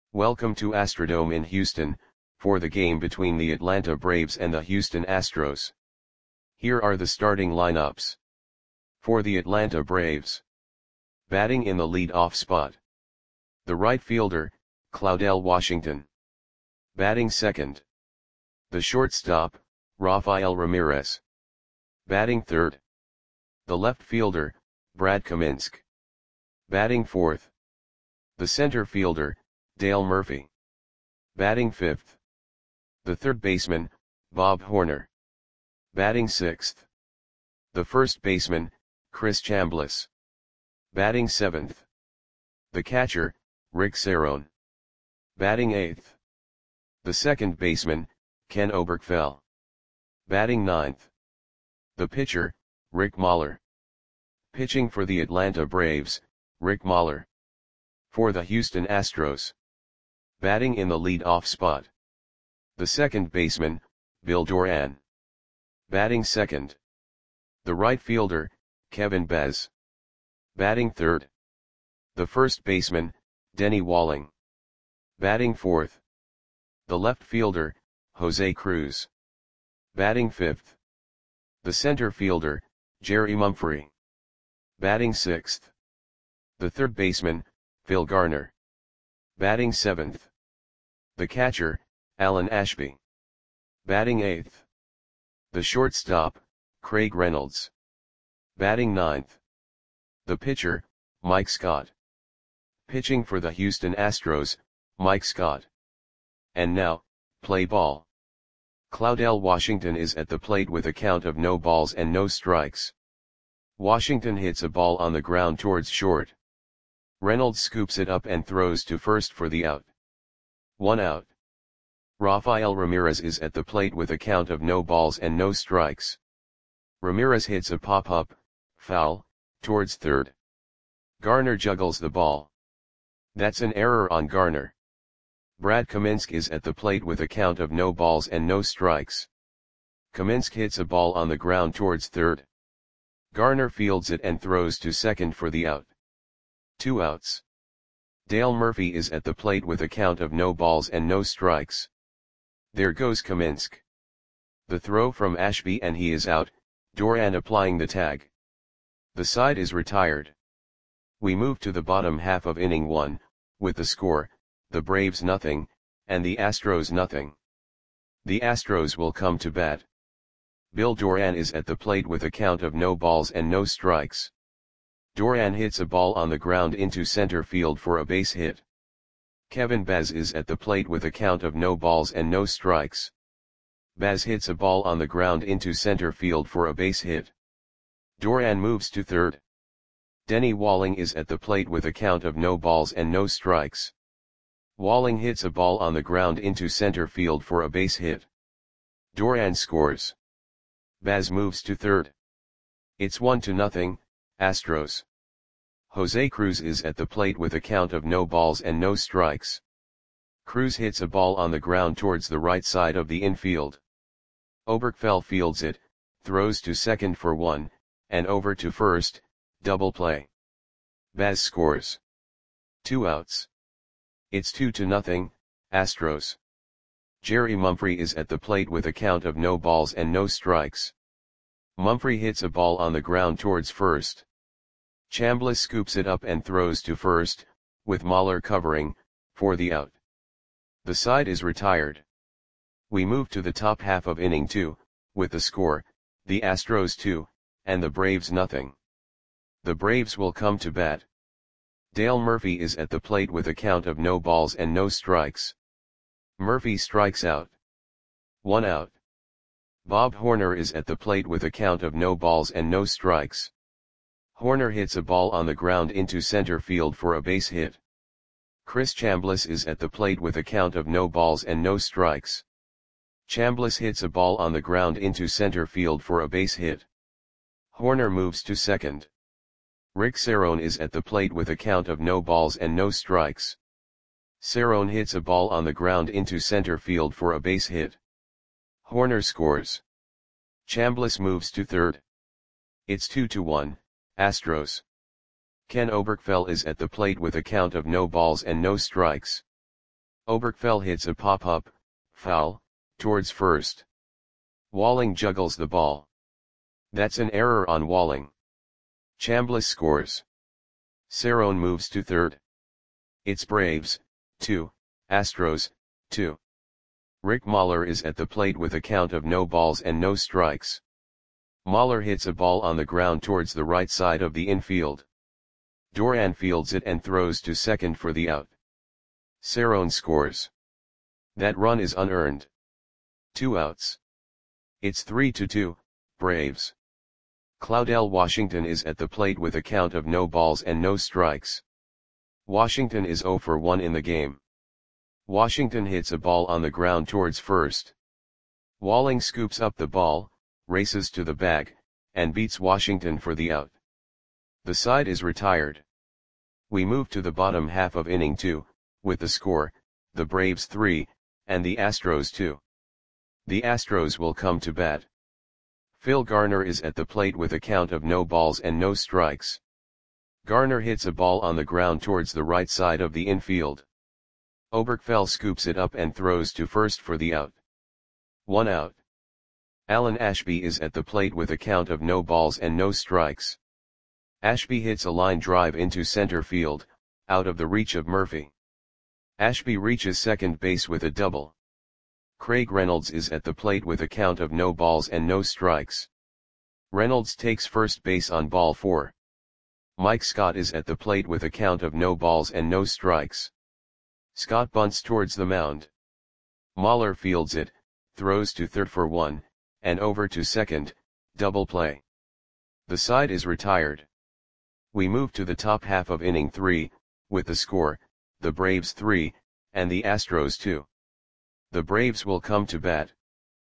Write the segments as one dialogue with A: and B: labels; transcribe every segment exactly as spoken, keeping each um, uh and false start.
A: Welcome to Astrodome in Houston, for the game between the Atlanta Braves and the Houston Astros. Here are the starting lineups. For the Atlanta Braves. Batting in the lead-off spot. The right fielder, Claudell Washington. Batting second. The shortstop, Rafael Ramirez. Batting third. The left fielder, Brad Kaminsky. Batting fourth. The center fielder, Dale Murphy. Batting fifth. The third baseman, Bob Horner. Batting sixth. The first baseman, Chris Chambliss. Batting seventh. The catcher, Rick Cerone. Batting eighth. The second baseman, Ken Oberkfell. Batting ninth. The pitcher, Rick Mahler. Pitching for the Atlanta Braves, Rick Mahler. For the Houston Astros. Batting in the lead-off spot. The second baseman, Bill Doran. Batting second. The right fielder, Kevin Bez. Batting third. The first baseman, Denny Walling. Batting fourth. The left fielder, Jose Cruz. Batting fifth. The center fielder, Jerry Mumphrey. Batting sixth. The third baseman, Phil Garner. Batting seventh. The catcher, Alan Ashby. Batting eighth. The shortstop, Craig Reynolds. Batting ninth. The pitcher, Mike Scott. Pitching for the Houston Astros, Mike Scott. And now, play ball. Claudell Washington is at the plate with a count of no balls and no strikes. Washington hits a ball on the ground towards short. Reynolds scoops it up and throws to first for the out. One out. Rafael Ramirez is at the plate with a count of no balls and no strikes. Ramirez hits a pop-up, foul, towards third. Garner juggles the ball. That's an error on Garner. Brad Kaminsky is at the plate with a count of no balls and no strikes. Kaminsky hits a ball on the ground towards third. Garner fields it and throws to second for the out. Two outs. Dale Murphy is at the plate with a count of no balls and no strikes. There goes Kaminsky. The throw from Ashby and he is out, Doran applying the tag. The side is retired. We move to the bottom half of inning one, with the score, the Braves nothing, and the Astros nothing. The Astros will come to bat. Bill Doran is at the plate with a count of no balls and no strikes. Doran hits a ball on the ground into center field for a base hit. Kevin Bez is at the plate with a count of no balls and no strikes. Bez hits a ball on the ground into center field for a base hit. Doran moves to third. Denny Walling is at the plate with a count of no balls and no strikes. Walling hits a ball on the ground into center field for a base hit. Doran scores. Baz moves to third. It's one to nothing, Astros. Jose Cruz is at the plate with a count of no balls and no strikes. Cruz hits a ball on the ground towards the right side of the infield. Oberkfell fields it, throws to second for one, and over to first, double play. Baz scores. Two outs. It's two to nothing, Astros. Jerry Mumphrey is at the plate with a count of no balls and no strikes. Mumphrey hits a ball on the ground towards first. Chambliss scoops it up and throws to first, with Mahler covering, for the out. The side is retired. We move to the top half of inning two, with the score, the Astros two, and the Braves nothing. The Braves will come to bat. Dale Murphy is at the plate with a count of no balls and no strikes. Murphy strikes out. One out. Bob Horner is at the plate with a count of no balls and no strikes. Horner hits a ball on the ground into center field for a base hit. Chris Chambliss is at the plate with a count of no balls and no strikes. Chambliss hits a ball on the ground into center field for a base hit. Horner moves to second. Rick Cerone is at the plate with a count of no balls and no strikes. Cerone hits a ball on the ground into center field for a base hit. Horner scores. Chambliss moves to third. It's two to one, Astros. Ken Oberkfell is at the plate with a count of no balls and no strikes. Oberkfell hits a pop-up, foul, towards first. Walling juggles the ball. That's an error on Walling. Chambliss scores. Cerrone moves to third. It's Braves, two, Astros, two. Rick Mahler is at the plate with a count of no balls and no strikes. Mahler hits a ball on the ground towards the right side of the infield. Duran fields it and throws to second for the out. Cerrone scores. That run is unearned. Two outs. It's three to two, Braves. Claudell Washington is at the plate with a count of no balls and no strikes. Washington is zero for one in the game. Washington hits a ball on the ground towards first. Walling scoops up the ball, races to the bag, and beats Washington for the out. The side is retired. We move to the bottom half of inning two, with the score, the Braves three, and the Astros two. The Astros will come to bat. Phil Garner is at the plate with a count of no balls and no strikes. Garner hits a ball on the ground towards the right side of the infield. Oberkfell scoops it up and throws to first for the out. One out. Alan Ashby is at the plate with a count of no balls and no strikes. Ashby hits a line drive into center field, out of the reach of Murphy. Ashby reaches second base with a double. Craig Reynolds is at the plate with a count of no balls and no strikes. Reynolds takes first base on ball four. Mike Scott is at the plate with a count of no balls and no strikes. Scott bunts towards the mound. Mahler fields it, throws to third for one, and over to second, double play. The side is retired. We move to the top half of inning three, with the score, the Braves three, and the Astros two. The Braves will come to bat.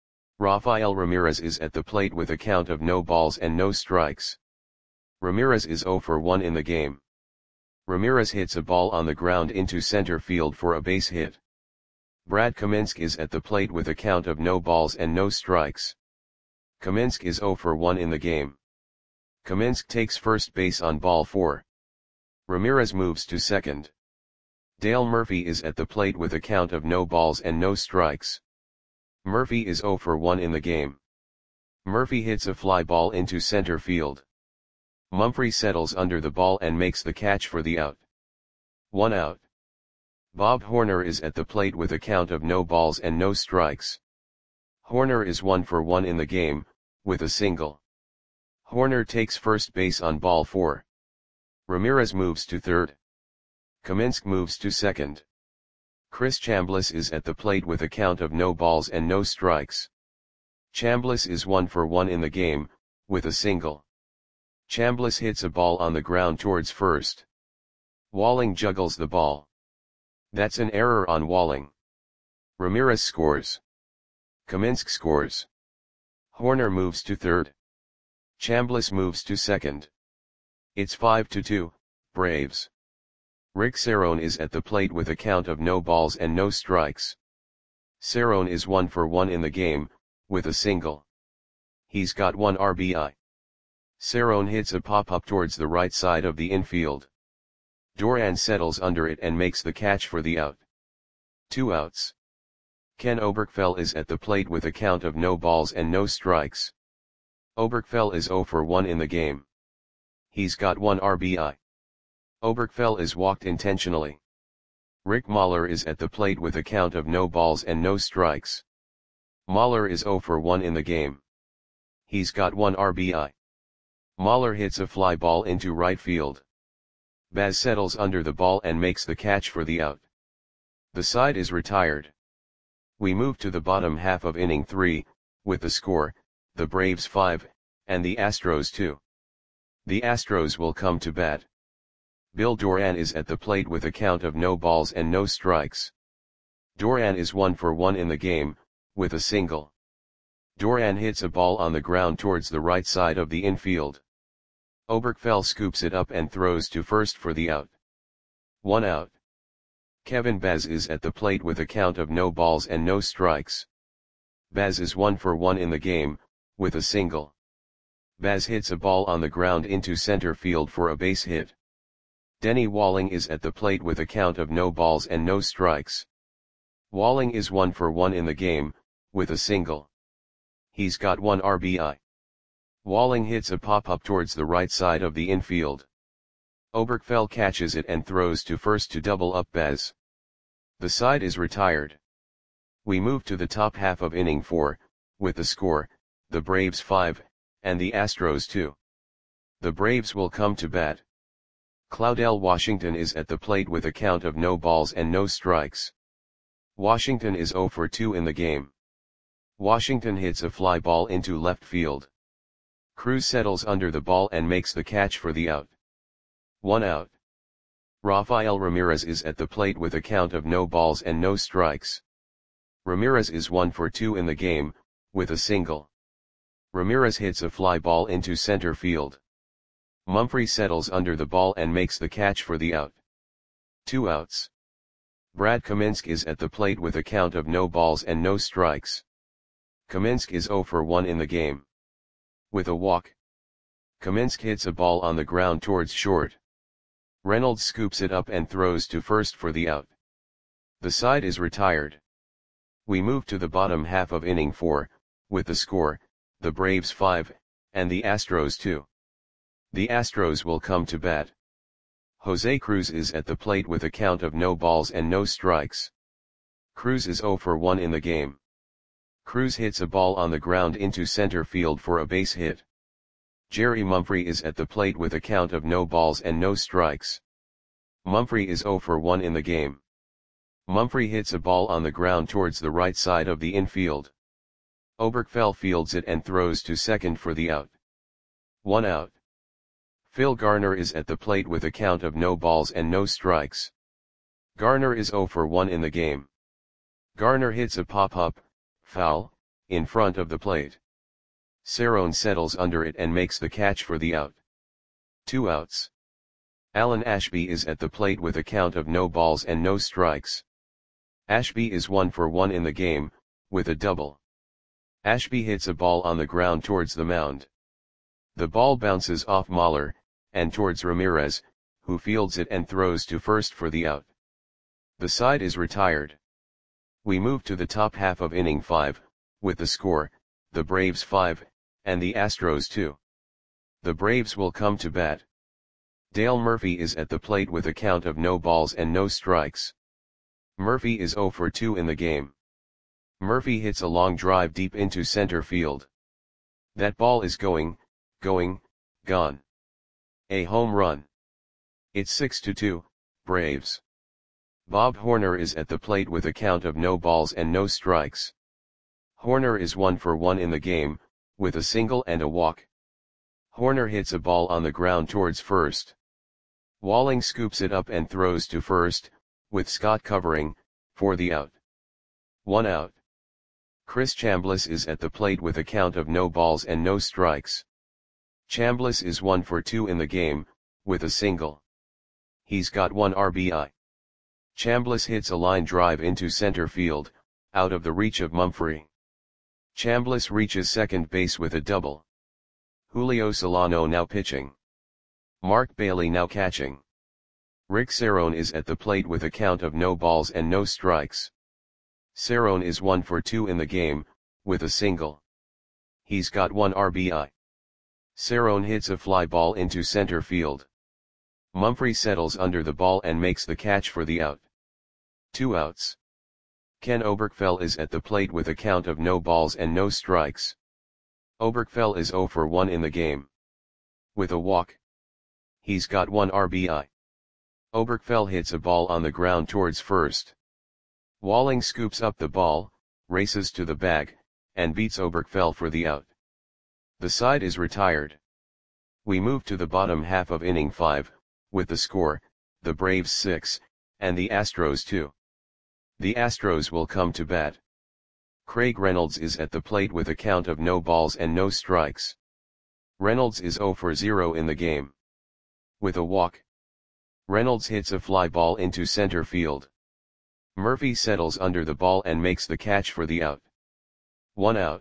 A: Rafael Ramirez is at the plate with a count of no balls and no strikes. Ramirez is zero for one in the game. Ramirez hits a ball on the ground into center field for a base hit. Brad Kaminsky is at the plate with a count of no balls and no strikes. Kaminsky is zero for one in the game. Kaminsky takes first base on ball four. Ramirez moves to second. Dale Murphy is at the plate with a count of no balls and no strikes. Murphy is zero for one in the game. Murphy hits a fly ball into center field. Mumphrey settles under the ball and makes the catch for the out. One out. Bob Horner is at the plate with a count of no balls and no strikes. Horner is one for one in the game, with a single. Horner takes first base on ball four. Ramirez moves to third. Kaminsky moves to second. Chris Chambliss is at the plate with a count of no balls and no strikes. Chambliss is one for one in the game, with a single. Chambliss hits a ball on the ground towards first. Walling juggles the ball. That's an error on Walling. Ramirez scores. Kaminsky scores. Horner moves to third. Chambliss moves to second. It's five to two, Braves. Rick Cerrone is at the plate with a count of no balls and no strikes. Cerrone is one for one in the game, with a single. He's got one R B I. Cerrone hits a pop-up towards the right side of the infield. Duran settles under it and makes the catch for the out. Two outs. Ken Oberkfell is at the plate with a count of no balls and no strikes. Oberkfell is zero for one in the game. He's got one R B I. Oberkfell is walked intentionally. Rick Mahler is at the plate with a count of no balls and no strikes. Mahler is zero for one in the game. He's got one R B I. Mahler hits a fly ball into right field. Baz settles under the ball and makes the catch for the out. The side is retired. We move to the bottom half of inning three, with the score, the Braves five, and the Astros two. The Astros will come to bat. Bill Duran is at the plate with a count of no balls and no strikes. Duran is one for one in the game, with a single. Duran hits a ball on the ground towards the right side of the infield. Oberkfell scoops it up and throws to first for the out. One out. Kevin Baz is at the plate with a count of no balls and no strikes. Baz is one for one in the game, with a single. Baz hits a ball on the ground into center field for a base hit. Denny Walling is at the plate with a count of no balls and no strikes. Walling is one for one in the game, with a single. He's got one R B I. Walling hits a pop-up towards the right side of the infield. Oberkfell catches it and throws to first to double up Bez. The side is retired. We move to the top half of inning four, with the score, the Braves five, and the Astros two. The Braves will come to bat. Claudell Washington is at the plate with a count of no balls and no strikes. Washington is zero for two in the game. Washington hits a fly ball into left field. Cruz settles under the ball and makes the catch for the out. One out. Rafael Ramirez is at the plate with a count of no balls and no strikes. Ramirez is one for two in the game, with a single. Ramirez hits a fly ball into center field. Mumphrey settles under the ball and makes the catch for the out. Two outs. Brad Kaminsk is at the plate with a count of no balls and no strikes. Kaminsk is zero for one in the game. With a walk. Kaminsk hits a ball on the ground towards short. Reynolds scoops it up and throws to first for the out. The side is retired. We move to the bottom half of inning four, with the score, the Braves five, and the Astros two. The Astros will come to bat. Jose Cruz is at the plate with a count of no balls and no strikes. Cruz is zero for one in the game. Cruz hits a ball on the ground into center field for a base hit. Jerry Mumphrey is at the plate with a count of no balls and no strikes. Mumphrey is zero for one in the game. Mumphrey hits a ball on the ground towards the right side of the infield. Oberkfell fields it and throws to second for the out. One out. Phil Garner is at the plate with a count of no balls and no strikes. Garner is zero for one in the game. Garner hits a pop-up, foul, in front of the plate. Cerrone settles under it and makes the catch for the out. Two outs. Alan Ashby is at the plate with a count of no balls and no strikes. Ashby is one for one in the game, with a double. Ashby hits a ball on the ground towards the mound. The ball bounces off Mahler, and towards Ramirez, who fields it and throws to first for the out. The side is retired. We move to the top half of inning five, with the score, the Braves five, and the Astros two. The Braves will come to bat. Dale Murphy is at the plate with a count of no balls and no strikes. Murphy is zero for two in the game. Murphy hits a long drive deep into center field. That ball is going, going, gone. A home run. It's six to two, Braves. Bob Horner is at the plate with a count of no balls and no strikes. Horner is one for one in the game, with a single and a walk. Horner hits a ball on the ground towards first. Walling scoops it up and throws to first, with Scott covering, for the out. One out. Chris Chambliss is at the plate with a count of no balls and no strikes. Chambliss is one for two in the game, with a single. He's got one R B I. Chambliss hits a line drive into center field, out of the reach of Mumphrey. Chambliss reaches second base with a double. Julio Solano now pitching. Mark Bailey now catching. Rick Cerrone is at the plate with a count of no balls and no strikes. Cerrone is one for two in the game, with a single. He's got one R B I. Cerrone hits a fly ball into center field. Mumphrey settles under the ball and makes the catch for the out. Two outs. Ken Oberkfell is at the plate with a count of no balls and no strikes. Oberkfell is zero for one in the game. With a walk. He's got one R B I. Oberkfell hits a ball on the ground towards first. Walling scoops up the ball, races to the bag, and beats Oberkfell for the out. The side is retired. We move to the bottom half of inning five, with the score, the Braves six, and the Astros two. The Astros will come to bat. Craig Reynolds is at the plate with a count of no balls and no strikes. Reynolds is zero for zero in the game. With a walk. Reynolds hits a fly ball into center field. Murphy settles under the ball and makes the catch for the out. One out.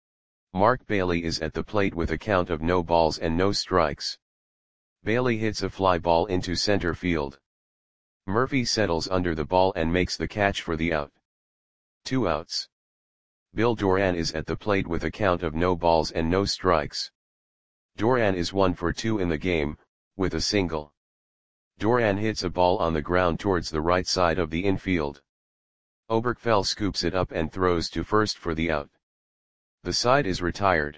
A: Mark Bailey is at the plate with a count of no balls and no strikes. Bailey hits a fly ball into center field. Murphy settles under the ball and makes the catch for the out. Two outs. Bill Doran is at the plate with a count of no balls and no strikes. Doran is one for two in the game, with a single. Doran hits a ball on the ground towards the right side of the infield. Oberkfell scoops it up and throws to first for the out. The side is retired.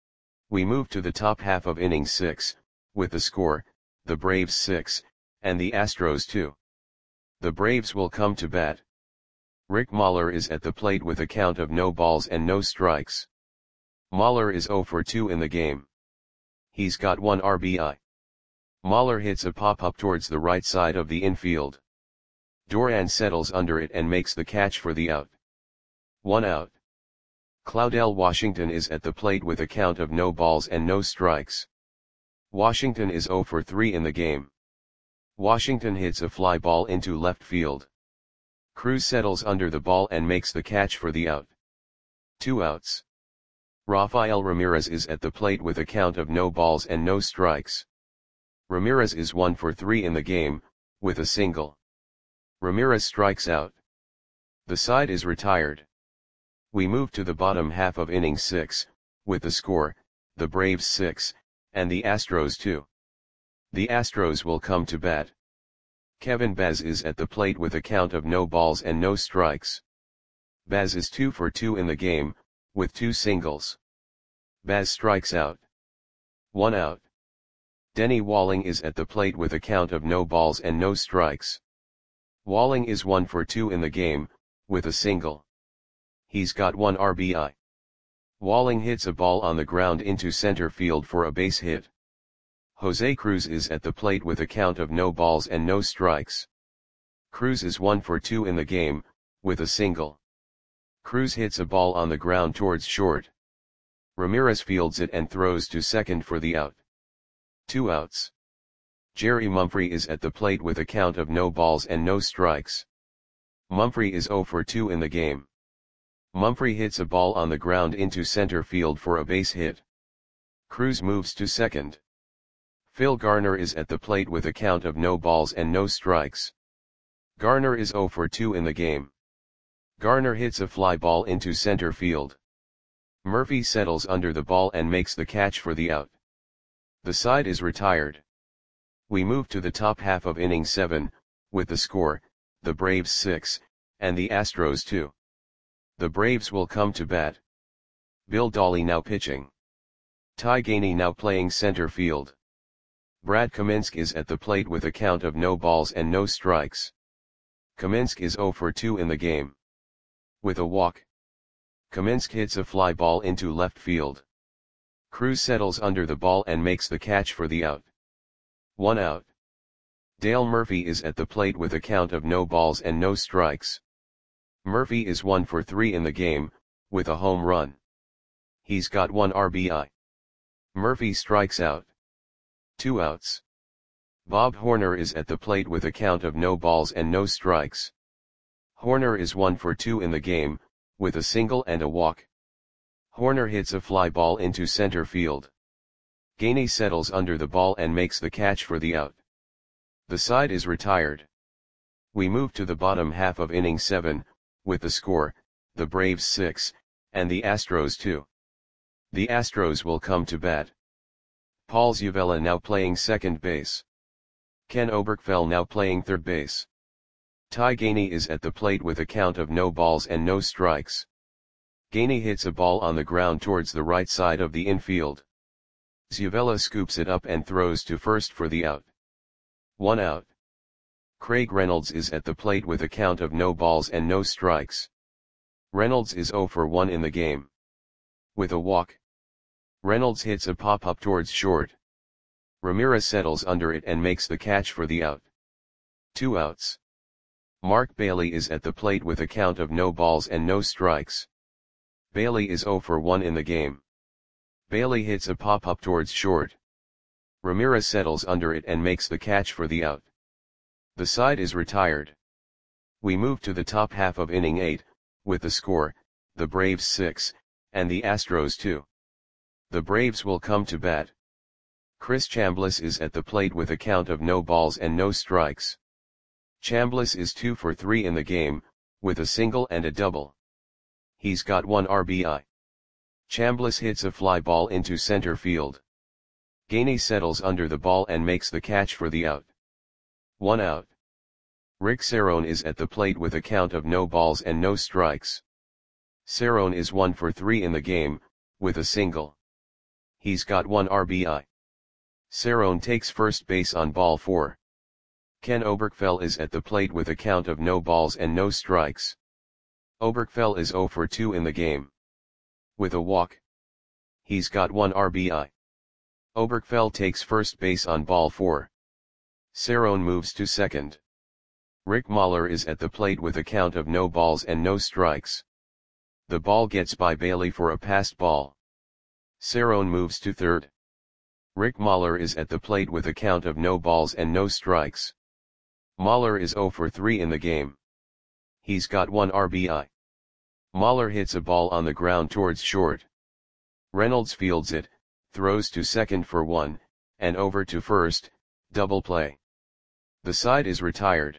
A: We move to the top half of inning six, with the score, the Braves six, and the Astros two. The Braves will come to bat. Rick Mahler is at the plate with a count of no balls and no strikes. Mahler is oh for two in the game. He's got one R B I. Mahler hits a pop-up towards the right side of the infield. Doran settles under it and makes the catch for the out. One out. Claudell Washington is at the plate with a count of no balls and no strikes. Washington is oh for three in the game. Washington hits a fly ball into left field. Cruz settles under the ball and makes the catch for the out. Two outs. Rafael Ramirez is at the plate with a count of no balls and no strikes. Ramirez is one for three in the game, with a single. Ramirez strikes out. The side is retired. We move to the bottom half of inning six, with the score, the Braves six, and the Astros two. The Astros will come to bat. Kevin Baz is at the plate with a count of no balls and no strikes. Baz is two for two in the game, with two singles. Baz strikes out. One out. Denny Walling is at the plate with a count of no balls and no strikes. Walling is one for two in the game, with a single. He's got one R B I. Walling hits a ball on the ground into center field for a base hit. Jose Cruz is at the plate with a count of no balls and no strikes. Cruz is one for two in the game, with a single. Cruz hits a ball on the ground towards short. Ramirez fields it and throws to second for the out. Two outs. Jerry Mumphrey is at the plate with a count of no balls and no strikes. Mumphrey is oh for two in the game. Mumphrey hits a ball on the ground into center field for a base hit. Cruz moves to second. Phil Garner is at the plate with a count of no balls and no strikes. Garner is oh for two in the game. Garner hits a fly ball into center field. Murphy settles under the ball and makes the catch for the out. The side is retired. We move to the top half of inning seven, with the score, the Braves six, and the Astros two. The Braves will come to bat. Bill Dawley now pitching. Ty Gainey now playing center field. Brad Kaminsk is at the plate with a count of no balls and no strikes. Kaminsk is oh for two in the game. With a walk. Kaminsk hits a fly ball into left field. Cruz settles under the ball and makes the catch for the out. One out. Dale Murphy is at the plate with a count of no balls and no strikes. Murphy is one for three in the game, with a home run. He's got one R B I. Murphy strikes out. Two outs. Bob Horner is at the plate with a count of no balls and no strikes. Horner is one for two in the game, with a single and a walk. Horner hits a fly ball into center field. Gainey settles under the ball and makes the catch for the out. The side is retired. We move to the bottom half of inning seven, with the score, the Braves six, and the Astros two. The Astros will come to bat. Paul Zuvella now playing second base. Ken Oberkfell now playing third base. Ty Gainey is at the plate with a count of no balls and no strikes. Gainey hits a ball on the ground towards the right side of the infield. Zuvella scoops it up and throws to first for the out. One out. Craig Reynolds is at the plate with a count of no balls and no strikes. Reynolds is oh for one in the game. With a walk. Reynolds hits a pop-up towards short. Ramirez settles under it and makes the catch for the out. Two outs. Mark Bailey is at the plate with a count of no balls and no strikes. Bailey is oh for one in the game. Bailey hits a pop-up towards short. Ramirez settles under it and makes the catch for the out. The side is retired. We move to the top half of inning eight, with the score, the Braves six, and the Astros two. The Braves will come to bat. Chris Chambliss is at the plate with a count of no balls and no strikes. Chambliss is two for three in the game, with a single and a double. He's got one R B I. Chambliss hits a fly ball into center field. Gainey settles under the ball and makes the catch for the out. One out. Rick Cerone is at the plate with a count of no balls and no strikes. Cerone is one for three in the game, with a single. He's got one R B I. Cerone takes first base on ball four. Ken Oberkfell is at the plate with a count of no balls and no strikes. Oberkfell is zero for two in the game. With a walk. He's got one R B I. Oberkfell takes first base on ball four. Cerone moves to second. Rick Mahler is at the plate with a count of no balls and no strikes. The ball gets by Bailey for a passed ball. Cerone moves to third. Rick Mahler is at the plate with a count of no balls and no strikes. Mahler is zero for three in the game. He's got one R B I. Mahler hits a ball on the ground towards short. Reynolds fields it, throws to second for one, and over to first, double play. The side is retired.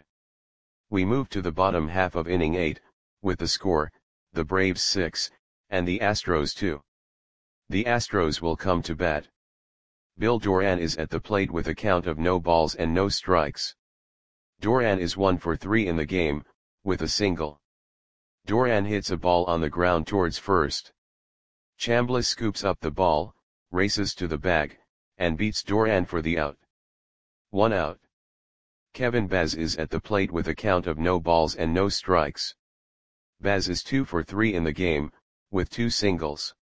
A: We move to the bottom half of inning eight, with the score, the Braves six, and the Astros two. The Astros will come to bat. Bill Doran is at the plate with a count of no balls and no strikes. Doran is one for three in the game, with a single. Doran hits a ball on the ground towards first. Chambliss scoops up the ball, races to the bag, and beats Doran for the out. One out. Kevin Baz is at the plate with a count of no balls and no strikes. Baz is two for three in the game, with two singles.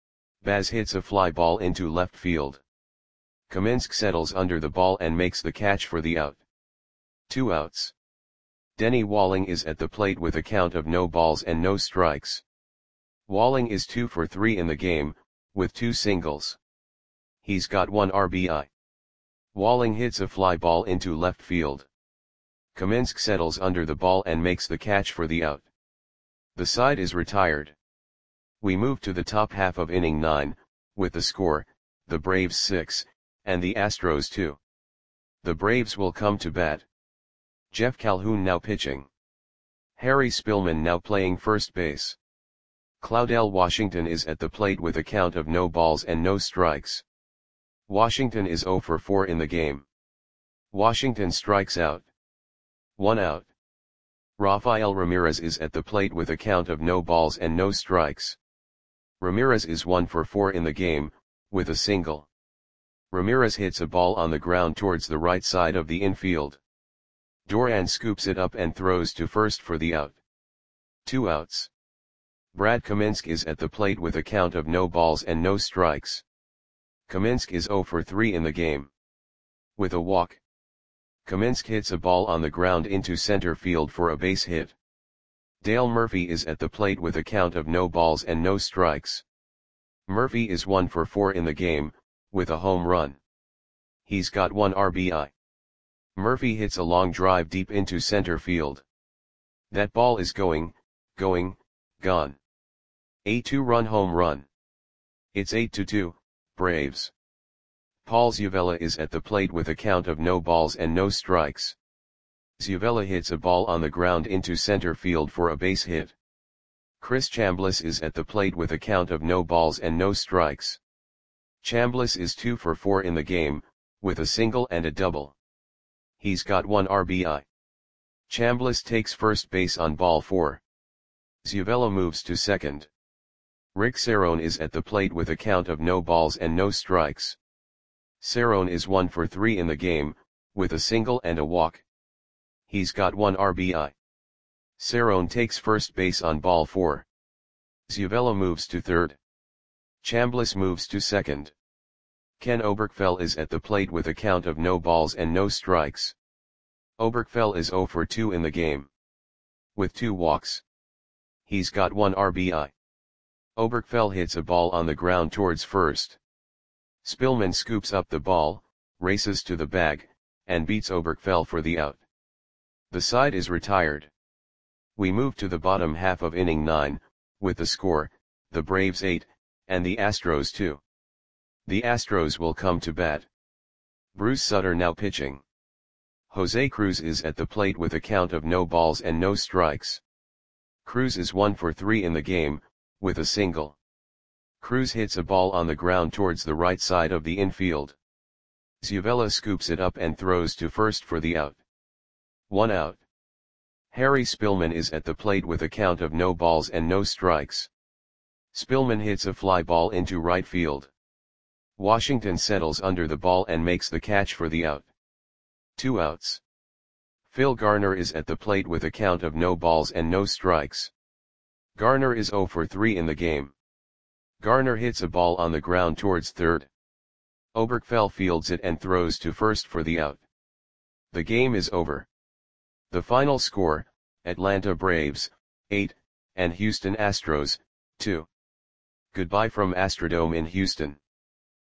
A: Baz hits a fly ball into left field. Kaminsky settles under the ball and makes the catch for the out. Two outs. Denny Walling is at the plate with a count of no balls and no strikes. Walling is two for three in the game, with two singles. He's got one R B I. Walling hits a fly ball into left field. Kaminsky settles under the ball and makes the catch for the out. The side is retired. We move to the top half of inning nine, with the score, the Braves six, and the Astros two. The Braves will come to bat. Jeff Calhoun now pitching. Harry Spillman now playing first base. Claudell Washington is at the plate with a count of no balls and no strikes. Washington is zero for four in the game. Washington strikes out. One out. Rafael Ramirez is at the plate with a count of no balls and no strikes. Ramirez is one for four in the game, with a single. Ramirez hits a ball on the ground towards the right side of the infield. Doran scoops it up and throws to first for the out. Two outs. Brad Kaminsky is at the plate with a count of no balls and no strikes. Kaminsky is zero for three in the game. With a walk. Kaminsky hits a ball on the ground into center field for a base hit. Dale Murphy is at the plate with a count of no balls and no strikes. Murphy is one for four in the game, with a home run. He's got one R B I. Murphy hits a long drive deep into center field. That ball is going, going, gone. A two-run home run. It's eight to two, Braves. Paul Zuvella is at the plate with a count of no balls and no strikes. Zuvella hits a ball on the ground into center field for a base hit. Chris Chambliss is at the plate with a count of no balls and no strikes. Chambliss is two for four in the game, with a single and a double. He's got one R B I. Chambliss takes first base on ball four. Zuvella moves to second. Rick Cerone is at the plate with a count of no balls and no strikes. Cerone is one for three in the game, with a single and a walk. He's got one R B I. Cerone takes first base on ball four. Zuvella moves to third. Chambliss moves to second. Ken Oberkfell is at the plate with a count of no balls and no strikes. Oberkfell is zero for two in the game. With two walks. He's got one R B I. Oberkfell hits a ball on the ground towards first. Spillman scoops up the ball, races to the bag, and beats Oberkfell for the out. The side is retired. We move to the bottom half of inning nine, with the score, the Braves eight, and the Astros two. The Astros will come to bat. Bruce Sutter now pitching. Jose Cruz is at the plate with a count of no balls and no strikes. Cruz is one for three in the game, with a single. Cruz hits a ball on the ground towards the right side of the infield. Zuvela scoops it up and throws to first for the out. One out. Harry Spillman is at the plate with a count of no balls and no strikes. Spillman hits a fly ball into right field. Washington settles under the ball and makes the catch for the out. Two outs. Phil Garner is at the plate with a count of no balls and no strikes. Garner is zero for three in the game. Garner hits a ball on the ground towards third. Oberkfell fields it and throws to first for the out. The game is over. The final score, Atlanta Braves, eight, and Houston Astros, two. Goodbye from Astrodome in Houston.